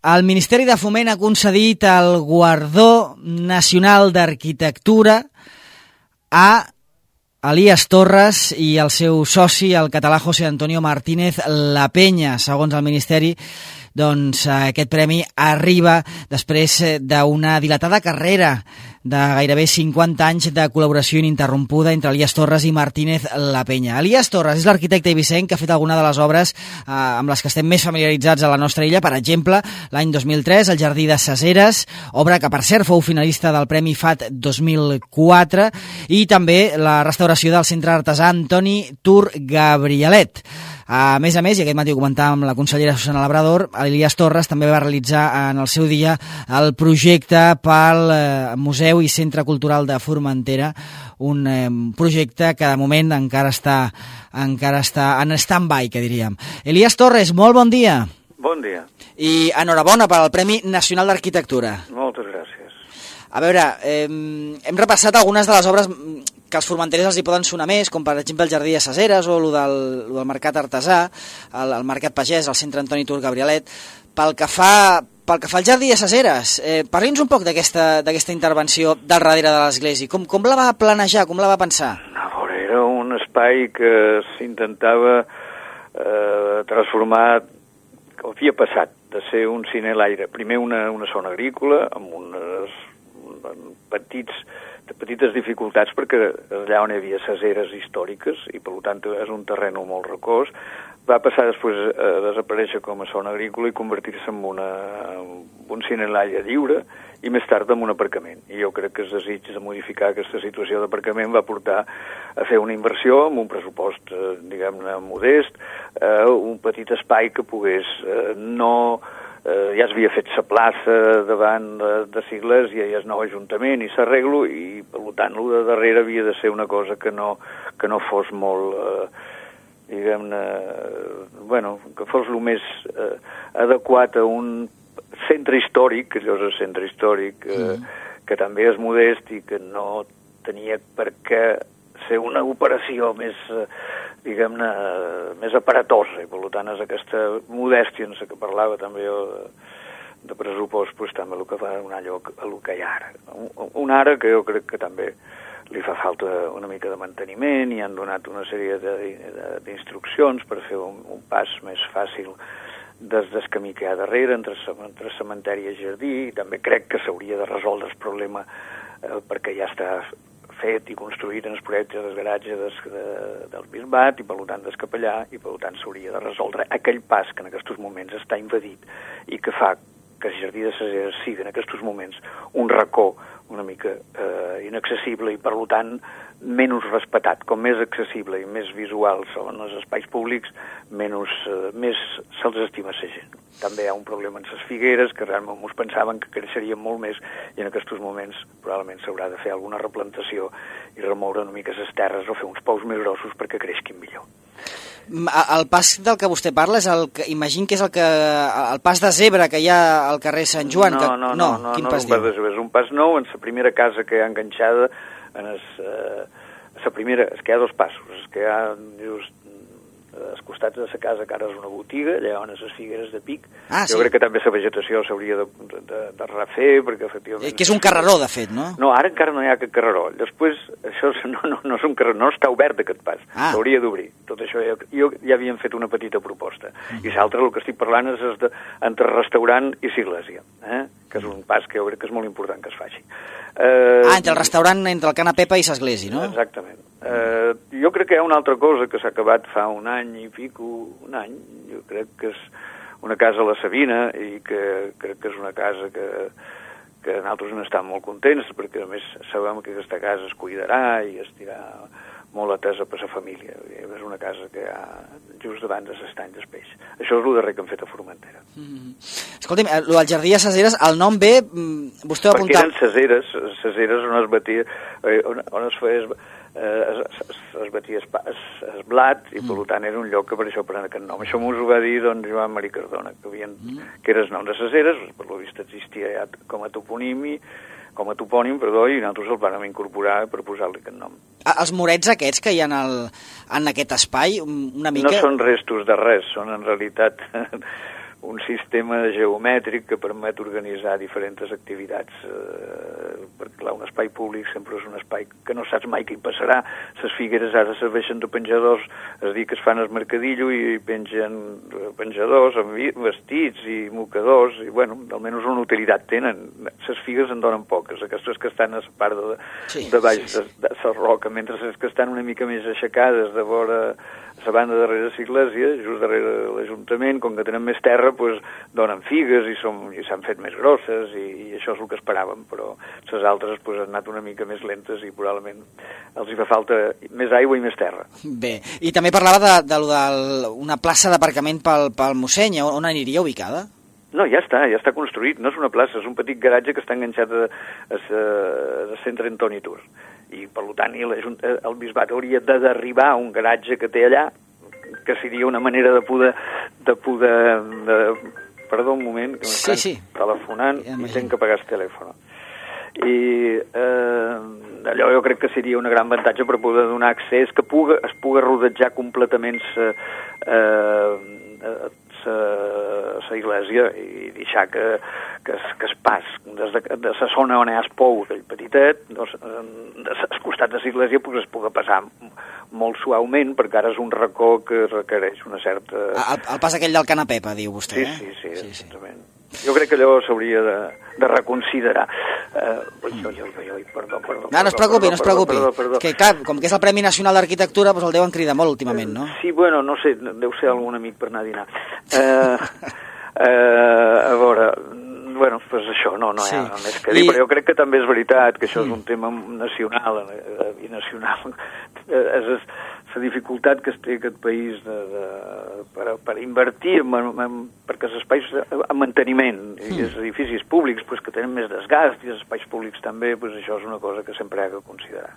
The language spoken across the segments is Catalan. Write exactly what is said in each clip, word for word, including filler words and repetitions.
el Ministeri de Foment ha concedit el Guardó Nacional d'Arquitectura a Elías Torres i el seu soci, el català José Antonio Martínez La Peña. Segons el Ministeri, doncs aquest premi arriba després d'una dilatada carrera de gairebé cinquanta anys de col·laboració ininterrompuda entre Elías Torres i Martínez La Peña. Elías Torres és l'arquitecte eivissenc que ha fet alguna de les obres eh, amb les que estem més familiaritzats a la nostra illa. Per exemple, l'any dos mil tres, el Jardí de Caseres, obra que per cert fou finalista del Premi F A T dos mil quatre, i també la restauració del Centre Artesà Antoni Tur Gabrielet. A més a més, i aquest matí ho comentàvem amb la consellera Susana Labrador, Elías Torres també va realitzar en el seu dia el projecte pel Museu i Centre Cultural de Formentera, un eh, projecte que de moment encara està, encara està en stand-by, que diríem. Elías Torres, molt bon dia. Bon dia. I enhorabona per al Premi Nacional d'Arquitectura. Moltes gràcies. A veure, eh, hem repassat algunes de les obres que als formenterers els hi poden sonar més, com per exemple el Jardí de Caseres o el del, el del Mercat Artesà, el, el Mercat Pagès, el Centre Antoni Tur Gabrielet. Pel que fa, pel que fa al Jardí de Caseres, eh, parli'ns un poc d'aquesta d'aquesta intervenció del darrere de l'església. Com, com la va planejar, com la va pensar? A veure, era un espai que s'intentava eh, transformar, que havia passat de ser un cine a l'aire. Primer una, una zona agrícola, amb unes petits de petites dificultats, perquè allà on hi havia caseres històriques i per tant és un terreny molt rocós, va passar després a desaparèixer com a zona agrícola i convertir-se en una, un cine a l'aire lliure i més tard en un aparcament. I jo crec que el desig de modificar aquesta situació d'aparcament va portar a fer una inversió amb un pressupost, diguem-ne, modest, eh, un petit espai que pogués eh, no... Eh, ja es havia fet la plaça davant de, de sigles i el nou ajuntament i s'arreglo, i per tant el de darrere havia de ser una cosa que no, que no fos molt, eh, diguem-ne, bueno, que fos el més eh, adequat a un centre històric, que allò és el centre històric, eh, mm. que també és modest i que no tenia per què ser una operació més... Eh, diguem-ne, més aparatosa, i per tant és aquesta modèstia en la que parlava també de, de pressupost, doncs també el que va donar lloc a el que hi ha ara. Un, un ara que jo crec que també li fa falta una mica de manteniment i han donat una sèrie d'instruccions per fer un, un pas més fàcil des del camí que hi ha darrere, entre, entre cementeri i jardí, i també crec que s'hauria de resoldre el problema eh, perquè ja està fet i construït en els projectes del garatge des, de, del Bisbat i per tant del capellà, i per tant s'hauria de resoldre aquell pas que en aquests moments està invadit i que fa que el Jardí de Caseres sigui en aquests moments un racó una mica eh, inaccessible i per tant menys respectat. Com més accessible i més visual són els espais públics, menys, eh, més se'ls estima la gent. També hi ha un problema en les figueres, que realment ens pensaven que creixerien molt més, i en aquests moments probablement s'haurà de fer alguna replantació i remoure una mica les terres o fer uns pous més grossos perquè creixin millor. El pas del que vostè parla és el que, imagino que és el que el pas de zebra que hi ha al carrer Sant Joan. No, que, no, no, no, quin no, pas no, no, és un pas nou en la primera casa que hi ha enganxada, en es, eh, la primera, és que hi ha dos passos, és que hi ha just als costats de la casa, que ara és una botiga, allà on les figueres de pic. Ah, jo sí. crec que també la vegetació s'hauria de, de, de refer, perquè efectivament... Que és un carreró, de fet, no? No, ara encara no hi ha aquest carreró. Després, això no, no, no és un carreró, no està obert aquest pas. Ah. S'hauria d'obrir. Tot això ja, jo ja havíem fet una petita proposta. Mm. I l'altre, el que estic parlant, és de, entre restaurant i l'església, eh? Que és un pas que jo crec que és molt important que es faci. Eh, ah, entre el restaurant, entre el Cana Pepa i l'església, no? Exactament. Eh, jo crec que hi ha una altra cosa que s'ha acabat fa un any i pico, un any, jo crec que és una casa a la Sabina, i que crec que és una casa que, que nosaltres n'estem molt contents, perquè a més sabem que aquesta casa es cuidarà i estirà molt atesa per la família. És una casa que hi ha just davant de l'estany del peix. Això és el darrer que hem fet a Formentera. Mm. Escolti'm, el del Jardí de Caseres, el nom ve... Vostè va apuntar... Perquè eren caseres, caseres on es batia, on, on es feia... Eh, es, es, es batia es, es, es blat, i per tant era un lloc que per això pren aquest nom. Això m'ho va dir doncs, Joan Marí Cardona, que, havien, mm. que era el nom de Caseres, per lo vist existia ja com a topònim, com a topònim, perdó, i nosaltres el vam incorporar per posar-li aquest nom. Ah, els murets aquests que hi ha en, el, en aquest espai, una mica... No són restos de res, són en realitat un sistema geomètric que permet organitzar diferents activitats, eh, perquè clar, un espai públic sempre és un espai que no saps mai què hi passarà. Les figueres ara serveixen de penjadors, es diu que es fan el mercadillo i pengen penjadors amb vestits i mocadors, i bueno, almenys una utilitat tenen. Les figues en donen poques, aquestes que estan a la part de, sí, de baix sí, sí. de, de la roca, mentre les que estan una mica més aixecades de vora la banda darrere l'església, just darrere l'Ajuntament, com que tenen més terra, pues, donen figues i s'han fet més grosses i, i això és el que esperàvem, però les altres pues, han anat una mica més lentes i probablement els hi fa falta més aigua i més terra. Bé, i també parlava de, de, de una plaça d'aparcament pel, pel mosseny, on aniria ubicada? No, ja està, ja està construït, no és una plaça, és un petit garatge que està enganxat a, a, a centre Antoni Tur. I, per tant, el, el bisbat hauria de derribar un garatge que té allà, que seria una manera de poder... De poder de... Perdó, un moment, que m'estan sí, sí. telefonant ja i tenc que pagar el telèfon. I eh, allò jo crec que seria un gran avantatge per poder donar accés, que puga, es puga rodejar completament sa, eh, sa, sa iglesia i deixar que, que, es, que es pas des de, de la zona on hi ha el pou, aquell petitet, doncs, al costat de la iglesia pues, es puga passar molt suaument, perquè ara és un racó que requereix una certa... El, el pas aquell del Canapepa, diu vostè, sí, eh? Sí, sí, sí, exactament. Sí. Jo crec que allò s'hauria de, de reconsiderar. Uh, oi, oi, oi, oi, perdó, perdó. No, no es preocupi, perdó, no es preocupi. Perdó, perdó, perdó. Que, clar, com que és el Premi Nacional d'Arquitectura, doncs el deuen cridar molt últimament, no? Sí, bueno, no sé, deu ser algun amic per anar a dinar. Uh, uh, a veure... Bueno, doncs pues això, no, no hi ha sí. més que dir, I... però jo crec que també és veritat que això mm. és un tema nacional eh, i nacional. és, és la dificultat que es té aquest país de, de, per, per invertir en, en, perquè els espais en manteniment mm. i els edificis públics pues, que tenen més desgast i els espais públics també, pues, això és una cosa que sempre ha de considerar.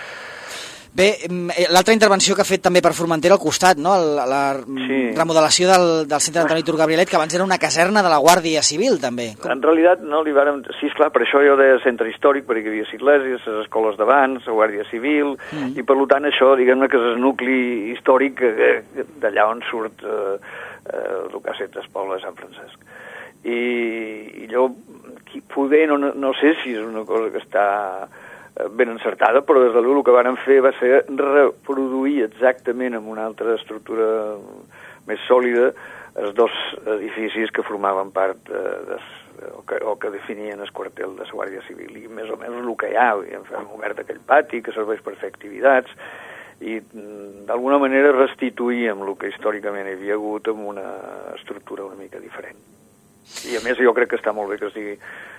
Bé, l'altra intervenció que ha fet també per Formentera al costat, no? La, la sí. remodelació del, del centre Antoni Tur Gabrielet, que abans era una caserna de la Guàrdia Civil, també. Com? En realitat no li vàrem... Sí, esclar, per això jo deia centre històric, perquè hi havia esglésies, les escoles d'abans, la Guàrdia Civil, mm. i per tant això, diguem-ne que és el nucli històric eh, d'allà on surt eh, eh, el que ha estat el poble de Sant Francesc. I, i jo, poder, no, no sé si és una cosa que està... ben encertada, però des de l'u el que varen fer va ser reproduir exactament amb una altra estructura més sòlida els dos edificis que formaven part de, de, o, que, o que definien el quartel de la Guàrdia Civil, i més o menys el que hi ha, hem obert aquell pati que serveix per fer activitats i d'alguna manera restituir amb el que històricament hi havia hagut amb una estructura una mica diferent. I a més jo crec que està molt bé que es digui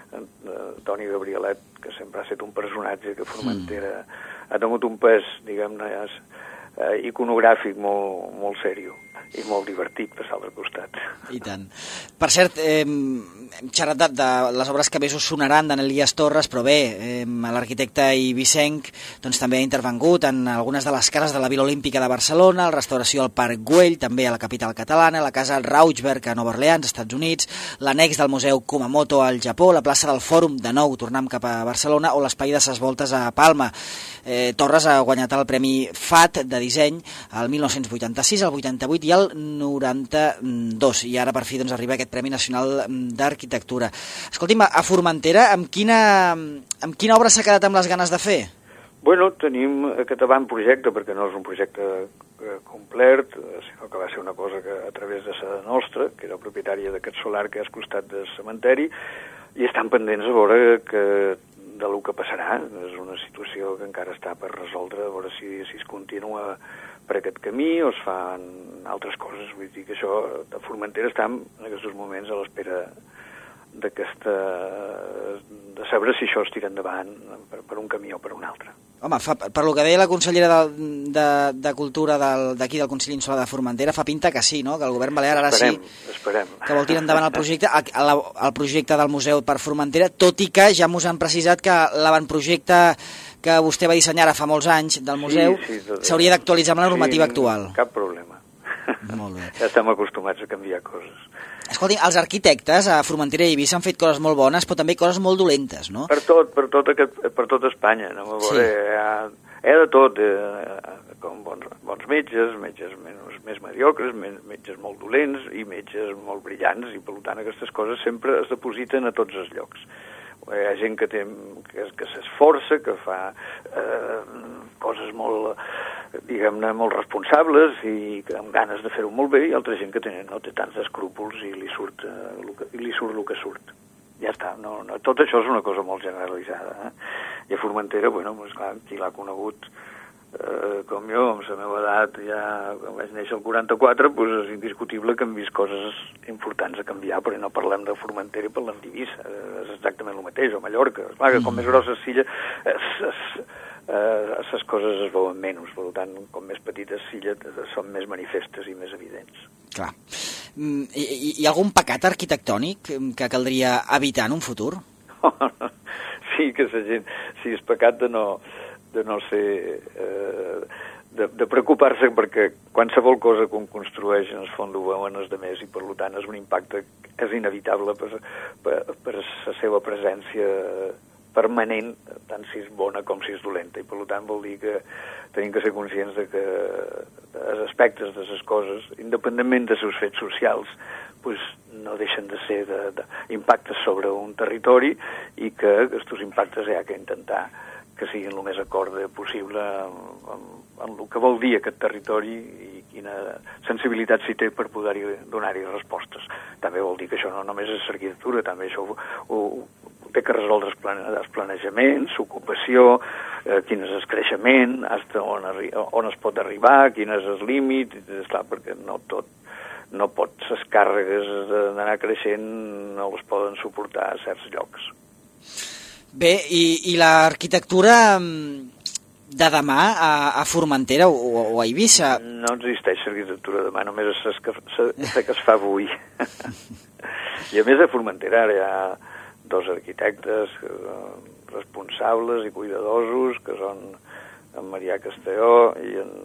Toni Gabrielet, que sempre ha estat un personatge que Formentera mm. ha tingut un pes, diguem-ne, eh, iconogràfic molt, molt sèrio i molt divertit per l'altre costat. I tant. Per cert, eh, hem xerrat de, de les obres que més us sonaran d'en Elias Torres, però bé, eh, l'arquitecte Eivissenc doncs, també ha intervengut en algunes de les cases de la Vila Olímpica de Barcelona, la restauració al Parc Güell, també a la capital catalana, la casa Rauchberg a Nova Orleans, Estats Units, l'annex del Museu Kumamoto al Japó, la plaça del Fòrum, de nou, tornem cap a Barcelona, o l'espai de ses voltes a Palma. Eh, Torres ha guanyat el Premi F A T de disseny el mil nou-cents vuitanta-sis, el vuitanta-vuit i el noranta-dos, i ara per fi doncs, arriba aquest Premi Nacional d'Arquitectura. Escolti'm, a Formentera, amb quina, amb quina obra s'ha quedat amb les ganes de fer? Bueno, tenim aquest avantprojecte, perquè no és un projecte complet, sinó que va ser una cosa que a través de la nostra, que era propietària d'aquest solar que és al costat del cementeri, i estan pendents a veure que de lo que passarà. És una situació que encara està per resoldre, a veure si, si es continua per aquest camí o es fan altres coses. Vull dir que això, de Formentera estem en aquests moments a l'espera d'aquesta... de saber si això es tira endavant per, per un camí o per un altre. Home, fa, per lo que deia la consellera de, de, de Cultura d'aquí del, del Consell Insular de Formentera, fa pinta que sí, no? Que el govern balear ara esperem, sí esperem. Que vol tirar endavant el projecte, el, el projecte del museu per Formentera, tot i que ja mos han precisat que l'avantprojecte que vostè va dissenyar fa molts anys del museu s'hauria sí, sí, d'actualitzar amb la normativa sí, actual. Cap problema. Molt bé. Ja estem acostumats a canviar coses. Escolti, els arquitectes a Formentera i Eivissa han fet coses molt bones, però també coses molt dolentes, no? Per tot, per tot, aquest, per tot Espanya. No? Sí. Veure, hi, ha, hi ha de tot, eh, com bons, bons metges, metges menys, més mediocres, metges molt dolents i metges molt brillants, i per tant aquestes coses sempre es depositen a tots els llocs. Hi ha gent que, té, que, que s'esforça, que fa eh, coses molt, diguem-ne, molt responsables i que amb ganes de fer-ho molt bé, i altra gent que té, no té tants escrúpols i li surt, eh, el que, i li surt el que surt. Ja està, no, no, tot això és una cosa molt generalitzada. Eh? I a Formentera, bueno, doncs, clar, qui l'ha conegut eh, com jo, amb la meva edat, ja quan vaig néixer el quaranta-quatre, doncs és indiscutible que hem vist coses importants a canviar, però no parlem de Formentera i parlem d'Eivissa, és exactament el mateix, o Mallorca. És clar que com més grossa Silla, les coses es veuen menys, per tant, com més petites Silla són més manifestes i més evidents. Clar. Hi, hi ha algun pecat arquitectònic que caldria evitar en un futur? Sí, que la gent, sí, és pecat de no, de no ser, eh, de, de preocupar-se, perquè qualsevol cosa que un construeix en el fons ho veuen els demés, i per tant és un impacte que és inevitable per, per, per la seva presència permanent, tant si és bona com si és dolenta, i per tant vol dir que tenim que ser conscients de que els aspectes de les coses, independentment de seus fets socials, pues, no deixen de ser de, de impactes sobre un territori, i que aquests impactes hi ha que intentar que siguin el més acord possible amb, amb, amb el que vol dir aquest territori i quina sensibilitat s'hi té per poder-hi donar-hi respostes. També vol dir que això no només és arquitectura, també això ho, ho, ho té que resoldre els, plane, els planejaments, ocupació, eh, quin és el creixement, hasta on, on es pot arribar, quin és el límit, esclar, perquè no tot, no pots, les càrregues d'anar creixent no les poden suportar a certs llocs. Bé, i, i l'arquitectura de demà a, a Formentera o, o a Eivissa? No existeix l'arquitectura de demà, només és que, és que es fa avui. I a més a Formentera hi ha dos arquitectes responsables i cuidadosos, que són en Marià Castelló i en,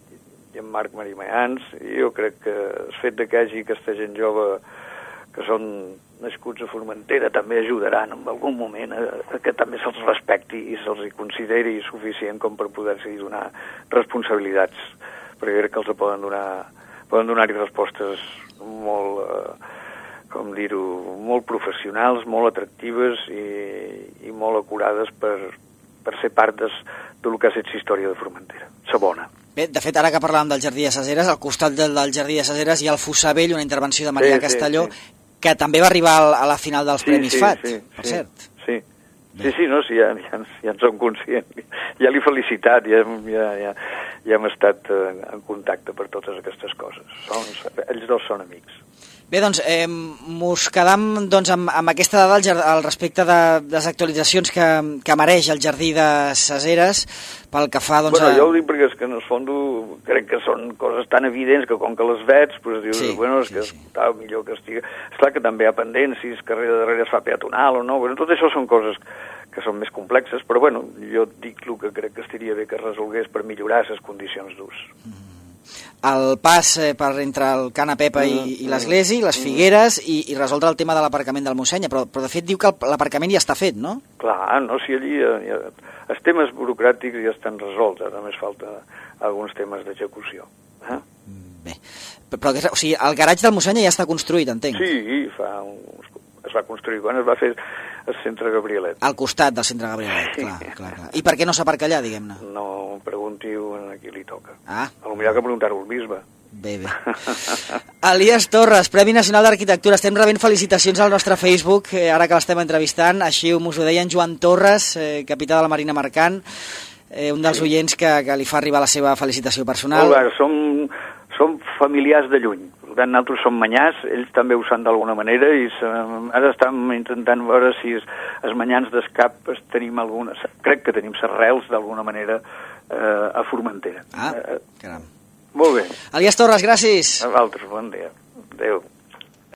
i en Marc Marimayans, i jo crec que el fet de que hi hagi aquesta gent jove que són nascuts a Formentera també ajudaran en algun moment a, a que també se'ls respecti i se'ls consideri suficient com per poder-s'hi donar responsabilitats, perquè crec que els poden donar poden donar-hi respostes molt, eh, com dir-ho, molt professionals, molt atractives i, i molt acurades per, per ser part des, del que ha estat la història de Formentera, la bona. Bé, de fet, ara que parlàvem del Jardí de Ses Eres, al costat del, del Jardí de Ses Eres hi ha el Fossar Vell, una intervenció de Marià sí, Castelló, sí, sí. que també va arribar a la final dels sí, Premis sí, F A T, sí, per sí, cert. Sí, sí, sí, no, sí, ja, ja, ja en som conscients. Ja l'he felicitat, ja, ja, ja, ja hem estat en contacte per totes aquestes coses. Són, ells dos són amics. Bé, doncs, eh, mos quedam doncs, amb, amb aquesta dada al, al respecte de, de les actualitzacions que, que mereix el Jardí de Ses Eres pel que fa... Doncs, bueno, a... jo ho dic perquè és que en el fons crec que són coses tan evidents que com que les veig, doncs dius, sí, bueno, és que sí, sí. Està millor que estigui... Esclar que també hi ha pendents, si es carrer de darrere es fa peatonal o no, bueno, tot això són coses que són més complexes, però bueno, jo dic el que crec que estaria bé que es resolgués per millorar les condicions d'ús. Mm-hmm. El pas eh, per entre el Cana Pepa i, i l'Església, les Figueres, i, i resoldre el tema de l'aparcament del Mossenya, però, però de fet diu que l'aparcament ja està fet, no? Clar, no, si allí ja, ja, els temes burocràtics ja estan resolts, ara només falta alguns temes d'execució. Eh? Bé, però o sigui, el garatge del Mossenya ja està construït, entenc? Sí, fa uns, es va construir quan es va fer el centre Gabrielet. Al costat del centre Gabrielet, sí. clar, clar, clar. I per què no s'aparca allà, diguem-ne? No, pregunti-ho a qui li toca. Ah. A lo millor que preguntar-ho al bisbe. Bé, bé. Elias Torres, Premi Nacional d'Arquitectura. Estem rebent felicitacions al nostre Facebook, eh, ara que l'estem entrevistant. Així us ho deia en Joan Torres, eh, capità de la Marina Mercant, eh, un dels sí. oients que, que li fa arribar la seva felicitació personal. Molt bé, som, som familiars de lluny. Per tant, nosaltres som manyars, ells també ho són d'alguna manera, i ara estem intentant veure si els, els manyans d'escap tenim algunes... Crec que tenim les arrels d'alguna manera eh, a Formentera. Ah, caram. Molt bé. Elias Torres, gràcies. A vosaltres, bon dia. Adéu.